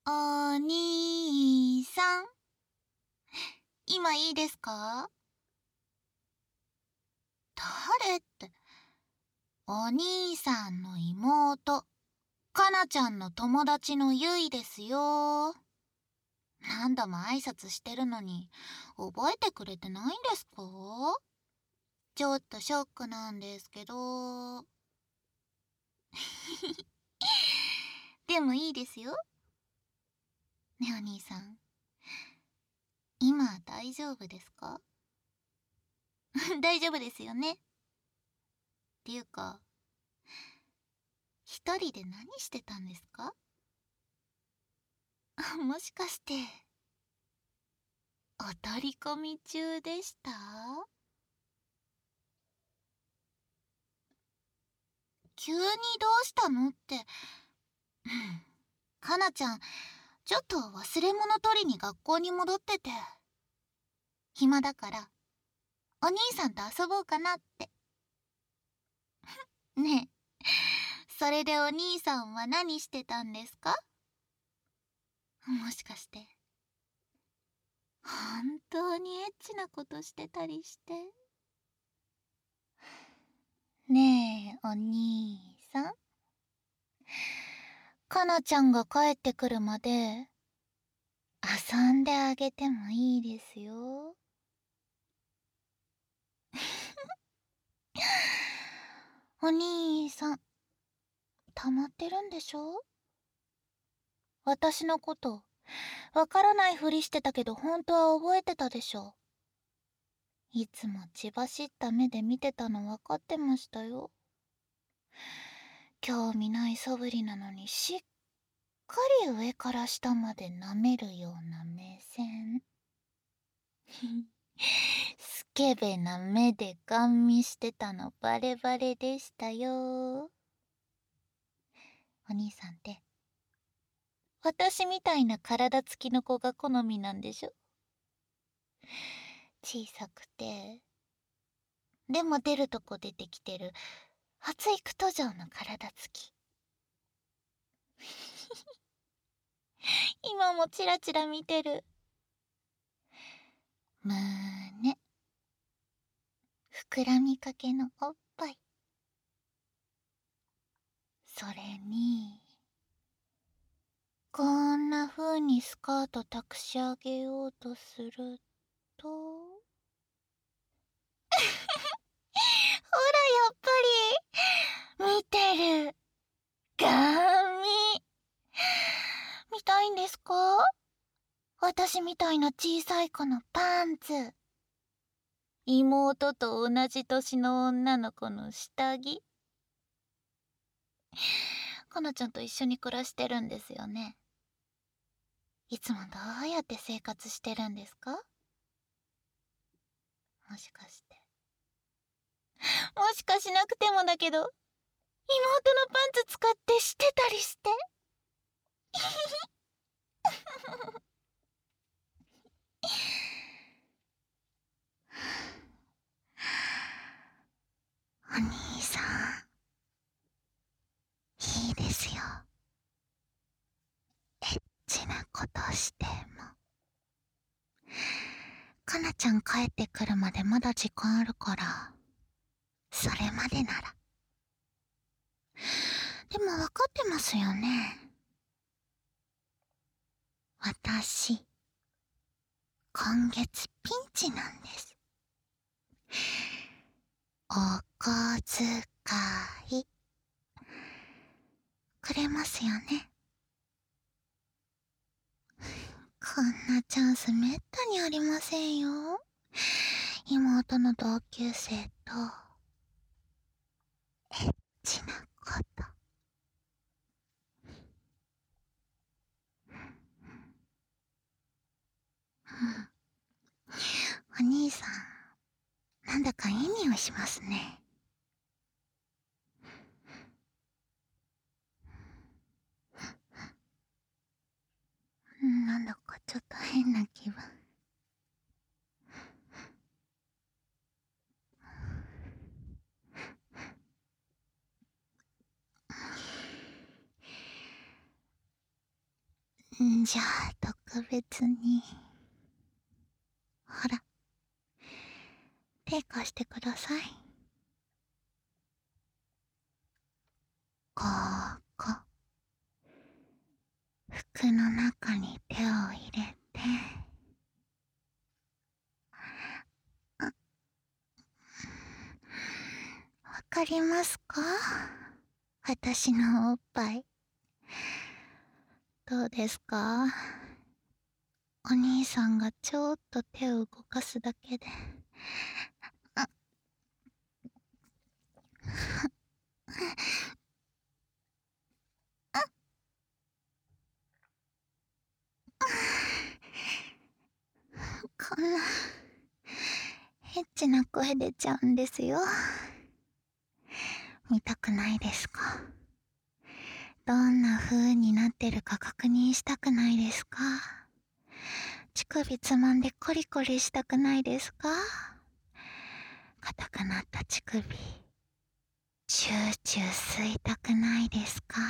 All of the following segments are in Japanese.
お兄さん、今いいですか？誰って、お兄さんの妹、かなちゃんの友達のゆいですよ。何度も挨拶してるのに、覚えてくれてないんですか？ちょっとショックなんですけど。でもいいですよ。ねえお兄さん、今大丈夫ですか？大丈夫ですよね。っていうか、一人で何してたんですか？もしかしてお取り込み中でした？急にどうしたのって。かなちゃん、ちょっと忘れ物取りに学校に戻ってて、暇だからお兄さんと遊ぼうかなって。ねえ、それでお兄さんは何してたんですか？もしかして本当にエッチなことしてたりして。ねえお兄さん、かなちゃんが帰ってくるまで遊んであげてもいいですよ。お兄さん、溜まってるんでしょ？私のこと、わからないふりしてたけど本当は覚えてたでしょ？いつも血走った目で見てたの分かってましたよ。興味ない素振りなのにしっかり上から下まで舐めるような目線。スケベな目でガン見してたのバレバレでしたよ。お兄さんって私みたいな体つきの子が好みなんでしょ？小さくてでも出るとこ出てきてる発育途上の体つき。今もチラチラ見てる。胸膨らみかけのおっぱい、それにこんな風にスカート託し上げようとすると、ほらやっぱり見てる。ガン見見たいんですか？私みたいな小さい子のパンツ、妹と同じ年の女の子の下着。かなちゃんと一緒に暮らしてるんですよね？いつもどうやって生活してるんですか？もしかして、もしかしなくてもだけど、妹のパンツ使ってしてたりして。お兄さん、いいですよ。エッチなことしても。かなちゃん帰ってくるまでまだ時間あるから、それまでなら。でも分かってますよね？私、今月ピンチなんです。お小遣い、くれますよね？こんなチャンスめったにありませんよ。妹の同級生と、エッチなこと。お兄さん、なんだかいい匂いしますね。なんだかちょっと変な気分。 じゃあ特別に。ほら、手貸してください。ここ、服の中に手を入れて、わかりますか？私のおっぱい。どうですか？お兄さんがちょっと手を動かすだけで。こんな、エッチな声出ちゃうんですよ。見たくないですか？どんな風になってるか確認したくないですか？乳首つまんでコリコリしたくないですか？硬くなった乳首、チューチュー吸いたくないですか？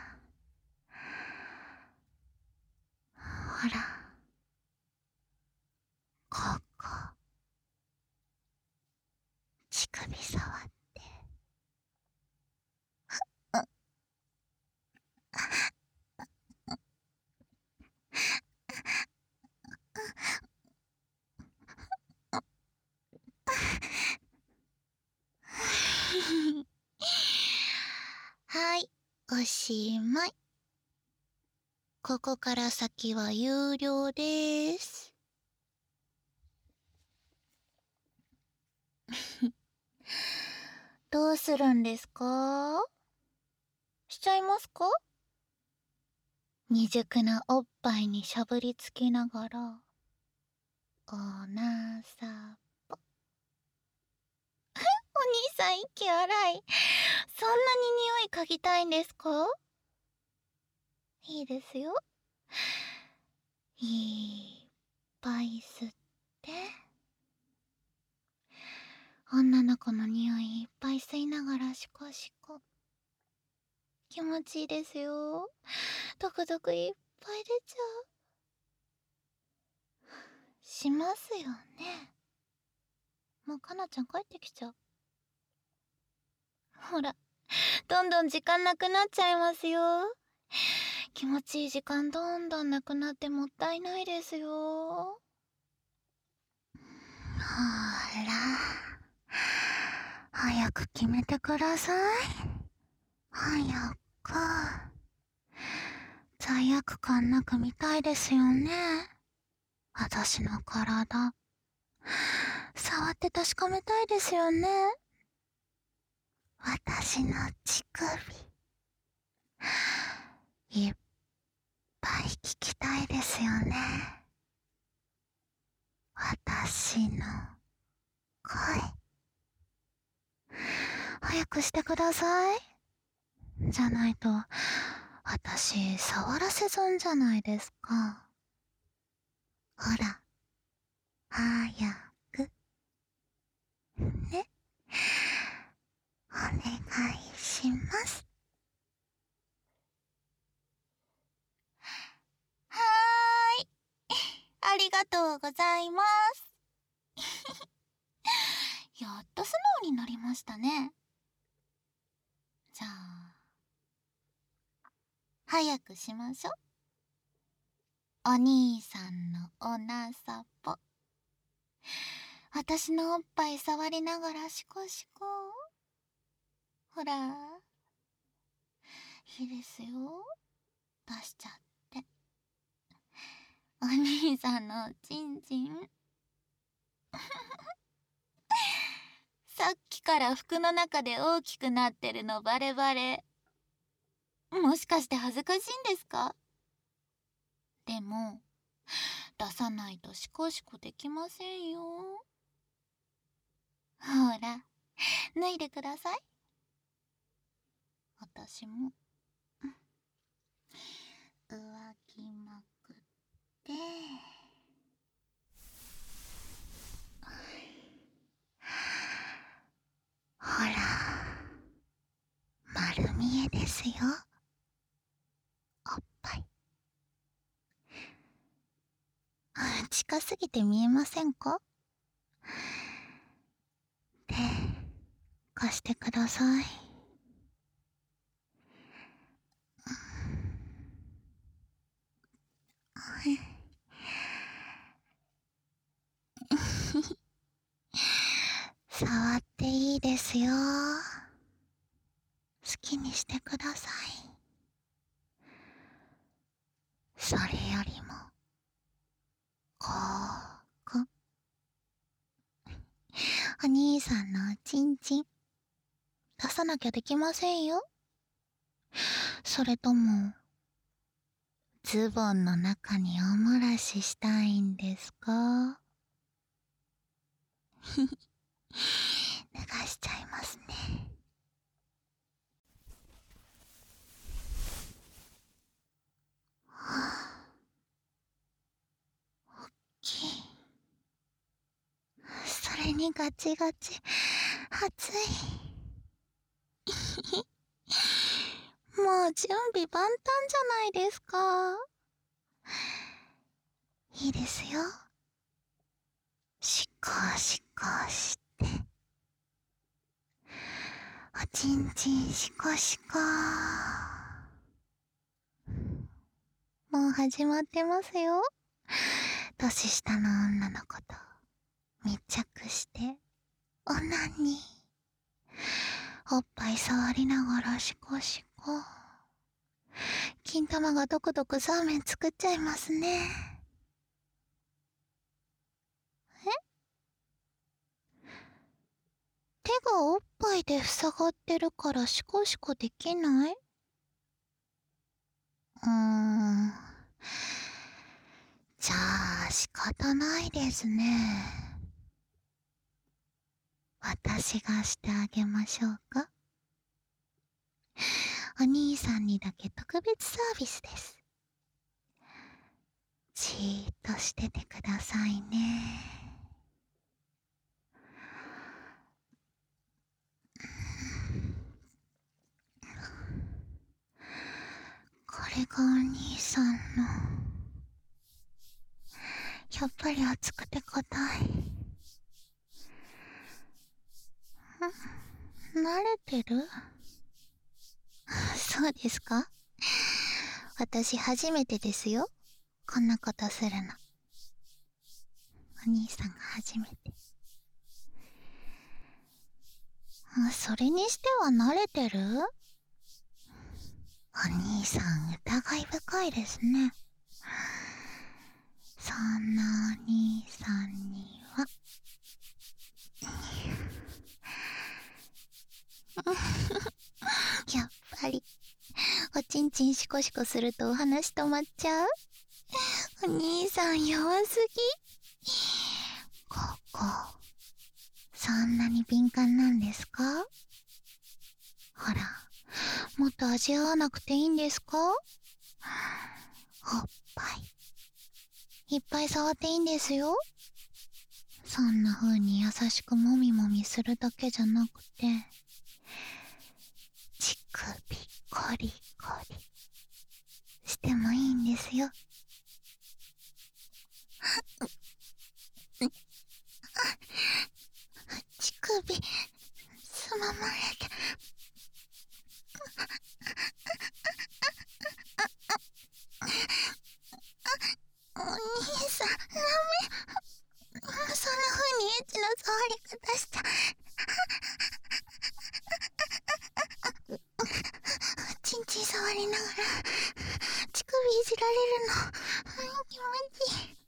ほら、ここ、乳首触って。はい、おしまい。ここから先は有料です。どうするんですか？しちゃいますか？未熟なおっぱいにしゃぶりつきながら、おなさぽ。お兄さん息荒い。そんなに匂い嗅ぎたいんですか？いいですよ。いっぱい吸って。女の子の匂いいっぱい吸いながらシコシコ。気持ちいいですよ。ドクドクいっぱい出ちゃう。しますよね。もうかなちゃん帰ってきちゃう。ほら、どんどん時間なくなっちゃいますよ。気持ちいい時間どんどんなくなってもったいないですよ。ほら、早く決めてください。早く。罪悪感なく見たいですよね。私の体。触って確かめたいですよね。私の乳首。いっぱい聞きたいですよね。私の声。早くしてください。じゃないと、私、触らせ損じゃないですか。ほら、早く。ね。お願いします。はーい。ありがとうございます。やっと素直になりましたね。じゃあ、早くしましょ。お兄さんのおなさぽ。私のおっぱい触りながらシコシコ。ほら、いいですよ。出しちゃって。お兄さんのチンチン。さっきから服の中で大きくなってるのバレバレ。もしかして恥ずかしいんですか？でも、出さないとシコシコできませんよ。ほら、脱いでください。私も、浮気まくって。ほら、丸見えですよ。おっぱい。 かすぎて見えませんか？手、貸してください。触っていいですよ。好きにしてください。それよりも、ここ。お兄さんのおちんちん、出さなきゃできませんよ。それとも、ズボンの中にお漏らししたいんですか？脱がしちゃいますね。おっきい。それにガチガチ、熱い。もう準備万端じゃないですか。いいですよ。しこしこして。おちんちんしこしこ。もう始まってますよ。年下の女の子と密着してオナニー。おっぱい触りながらしこしこ。金玉がドクドクサーメン作っちゃいますね。手がおっぱいで塞がってるからシコシコできない？じゃあ仕方ないですね。私がしてあげましょうか。お兄さんにだけ特別サービスです。じーっとしててくださいね。これがお兄さんの。やっぱり熱くて硬い。慣れてる？そうですか？私初めてですよ。こんなことするの。お兄さんが初めて。それにしては慣れてる？お兄さん疑い深いですね。そんなお兄さんにはやっぱりおちんちんシコシコするとお話止まっちゃう？お兄さん弱すぎ。ここそんなに敏感なんですか？ほら、もっと味合わなくていいんですか？おっぱいいっぱい触っていいんですよ。そんな風に優しくもみもみするだけじゃなくて、乳首コリコリしてもいいんですよ。乳首つままれて。お兄さん、ダメ。そんな風にエッチな触り方した。ちんちん触りながら乳首いじられるの、気持ちいい。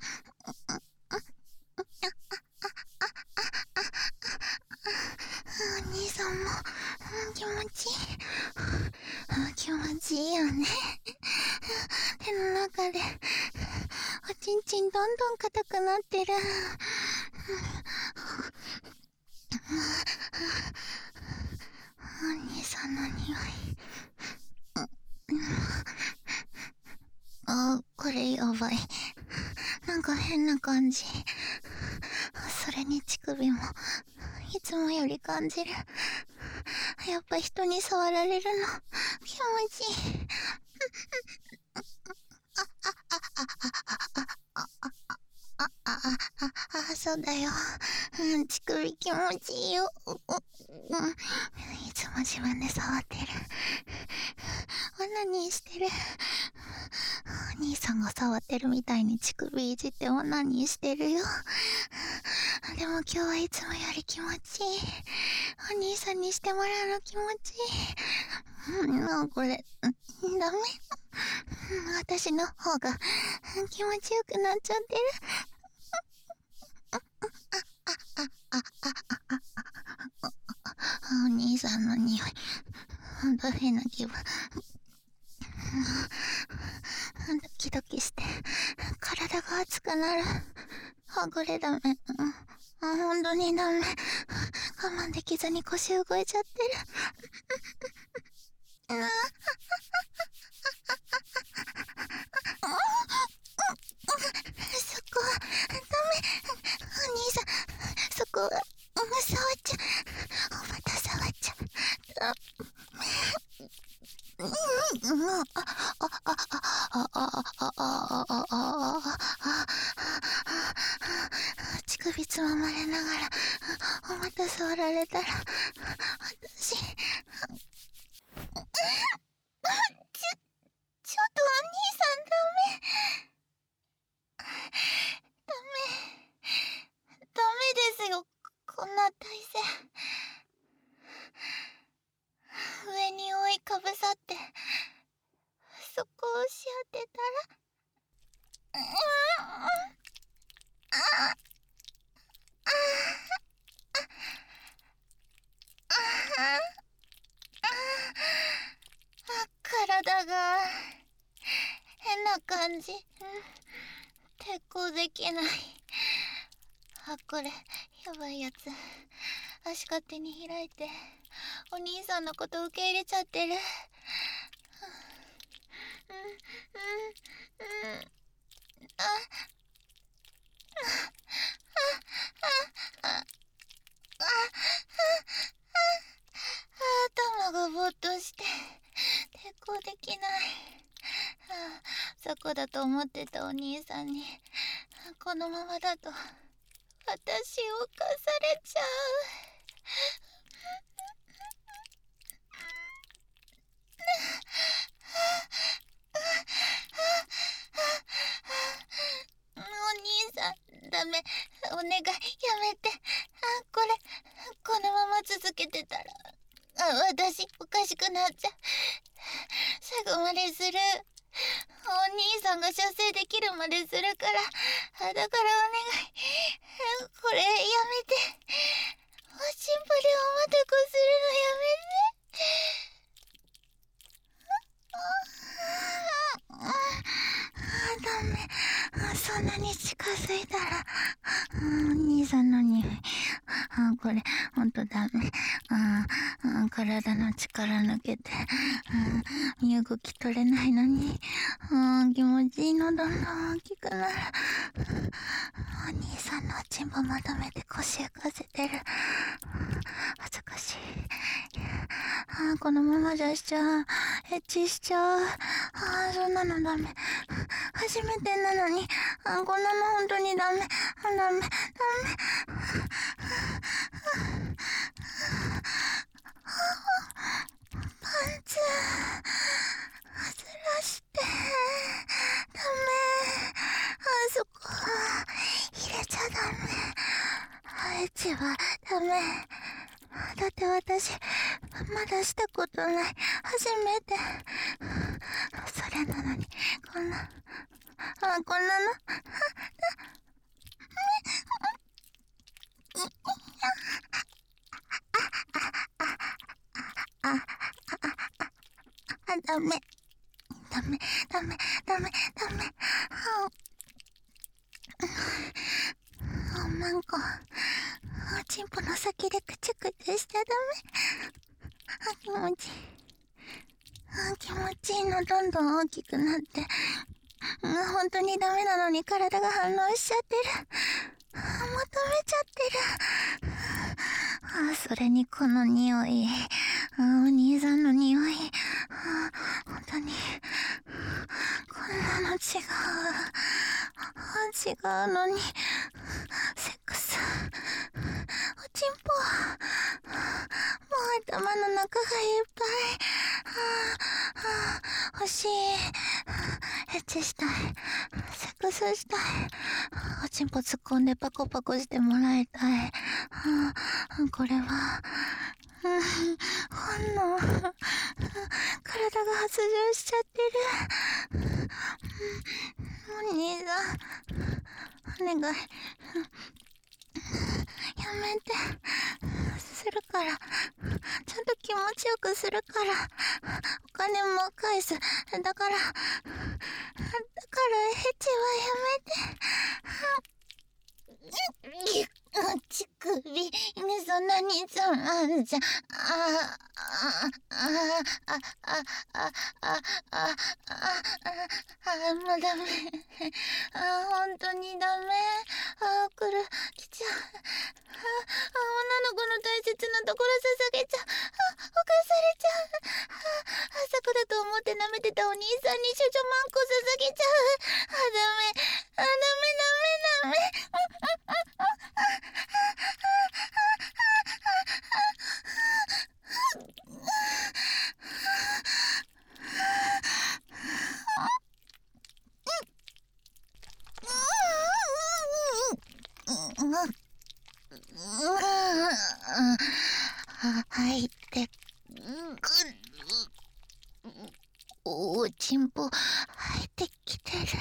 お兄さんも、気持ちいい。気持ちいいよね。手の中でおちんちんどんどん硬くなってる。お兄さんの匂い。これやばい。なんか変な感じ。それに乳首もいつもより感じる。やっぱ人に触られるの気持ちいい。 そうだよ。乳首気持ちいいよ。いつも自分で触ってる。オナニーしてる。お兄さんが触ってるみたいに乳首いじってオナニーしてるよ。でも今日はいつもより気持ちいい。お兄さんにしてもらうの気持ちいい。もうこれ、ダメ。私の方が気持ちよくなっちゃってる。お兄さんの匂い、ほんと変な気分。ドキドキして体が熱くなる。これダメ。ほんとにダメ。我慢できずに腰動いちゃってる。そこはダメ。お兄さん、そこは触っちゃまた触っちゃ乳首つままれながらまた触られたら私ちょっとお兄さんダメですよ、こんな体勢。上に覆いかぶさってそこを押し当てたら体が変な感じ。抵抗できない。これやばいやつ。足勝手に開いてお兄さんのこと受け入れちゃってる。頭がぼーっとして抵抗できない。そこだと思ってたお兄さんにこのままだと私を犯されちゃう。お兄さんダメ、お願いやめて。このまま続けてたら私おかしくなっちゃう。最後までする。お兄さんが射精できるまでするから。だからお願い、これやめて。おしんぽでおまたこするのやめて。ダメ。そんなに近づいたらお兄さんの匂い。これほんとダメ。体の力抜けて身動き取れないのに気持ちいいのどんどん大きくなる。お兄さんのおちんぽまとめて腰浮かせてる。恥ずかしい。このままじゃしちゃう。エッチしちゃう。そんなのダメ。初めてなのにこんなのほんとにダメ。ダメ。パンツ外らしてダメ。そこ入れちゃダメ。エッチはダメ。だって私まだしたことない。初めて。それなのにこんなのダメ。おまんこおちんぽの先でくちゃくちゃしちゃダメ。気持ちいいのどんどん大きくなって本当にダメなのに体が反応しちゃってる。求めちゃってる。それにこの匂い。お兄さんの匂い。本当にこんなの違うのにせっか腹がいっぱい。欲しい。エッチしたい。セックスしたい。おちんぽ突っ込んでパコパコしてもらいたい。これは本能。体が発情しちゃってる。お兄さん、お願い。やめて。するから。ちゃんと気持ちよくするから。お金も返す。だからエッチはやめて。乳首、そんなにつまんじゃ。もうダメ。本当にダメ。来ちゃう。女の子の大切なところ捧げちゃう。犯されちゃう。朝子だと思って舐めてたお兄さんに処女マンコ捧げちゃう。ダメ。ダメ。入ってくる。おちんぽ入ってきてる。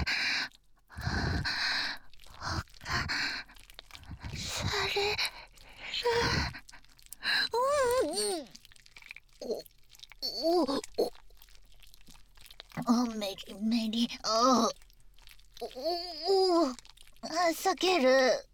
ほかされる。メリ避ける。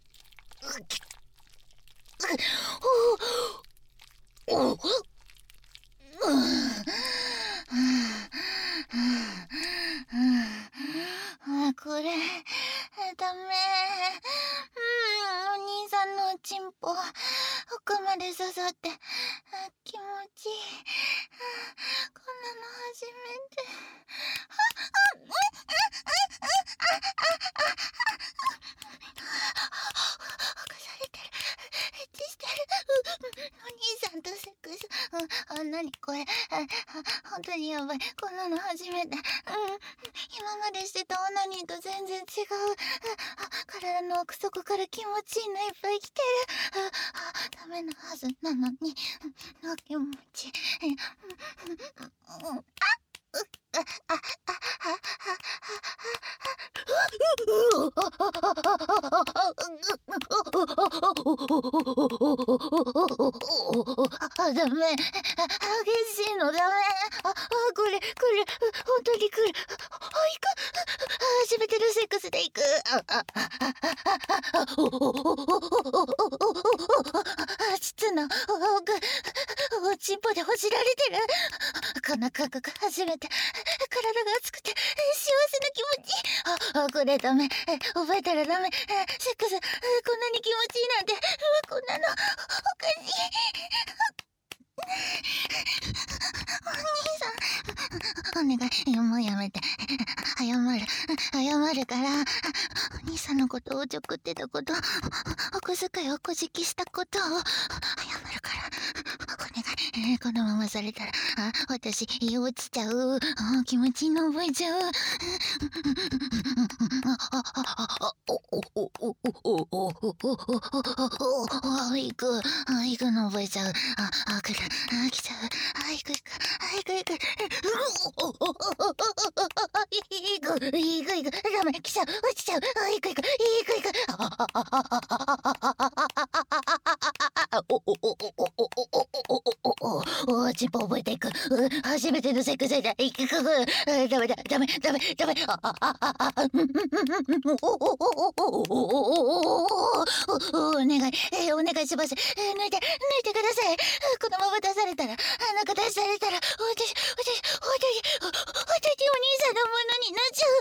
これダメ。お兄さんのおちんぽ奥まで刺さって気持ちいい。こんなの初めて。お兄さんとセックス。何これ。本当にやばい。こんなの初めて。今までしてたオナニーと全然違う。体の奥底から気持ちいいのいっぱい来てる。ダメなはずなのに。気持ちいい。ダメ。激しいのダメ。これ、本当に来る。行く。初めてのセックスで行く。膣の奥、おちんぽでほじられてる。この感覚初めて。体が熱くて幸せな気持ち。これダメ。覚えたらダメ。セックス、こんなに気持ちいいなんて。こんなのおかしい。お兄さん、お願い。もうやめて。謝るから。お兄さんのことをおちょくってたこと、お小遣いをこじきしたことを謝るから。お願い。このままされたら私落ちちゃう。気持ちいいの覚えちゃう。行くの覚えちゃう。来ちゃう。行く。ダメ、来ちゃう。落ちちゃう。行く。チンポ覚えていく。初めてのセックスだ。行く。ダメ。お願いします。抜いてください。このまま出されたら、出されたら、私、お兄さんのものになっちゃう。